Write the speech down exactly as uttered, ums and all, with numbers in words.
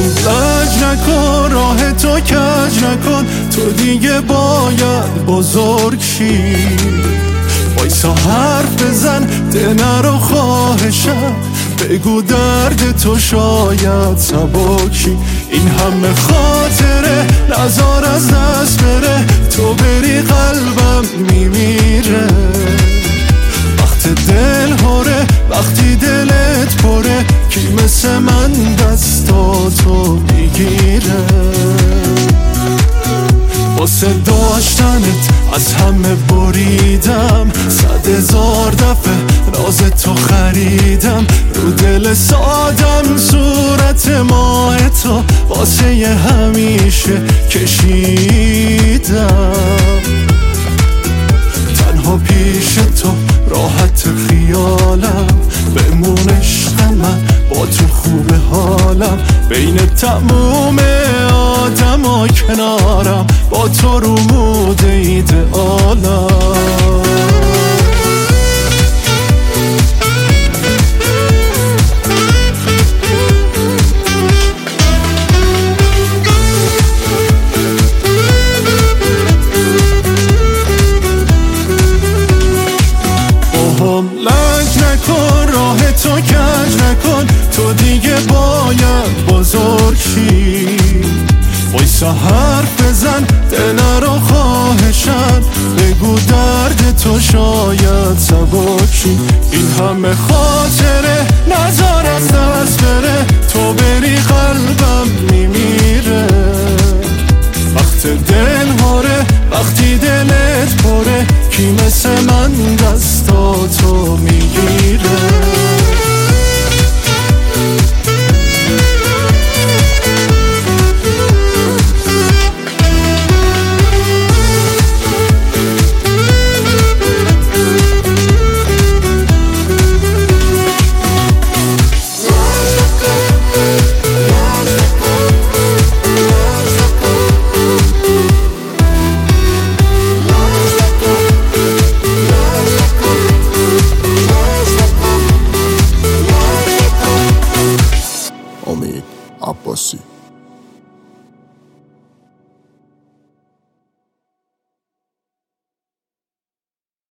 لج نکن، راه تو کج نکن، تو دیگه باید بزرگ شی. وایسا حرف بزن، ده نرو خواهشم، بگو درد تو شاید سبکی. این همه خاطره نزار از دست بره، تو بری قلبم میمیره. وقت دل هره، وقتی دلت پره، کی مثل من دستاتو میگیره. واسه داشتنت از همه بریدم، صد هزار دفعه راز تو خریدم. رو دل سادم صورت ماه تو واسه ی همیشه کشیدم. تنها پیش تو راحت خیالم، بمون عشق من با تو خوب حالم. بین تموم آدم ها کنارم، با تو رو مود ایدئالم. لج نکن، راه تو کج نکن، تو دیگه باید بزرگ شی. وایسا حرف بزن، ده نرو خواهشم، بگو درد تو شاید سبکی. این همه خاطره نزار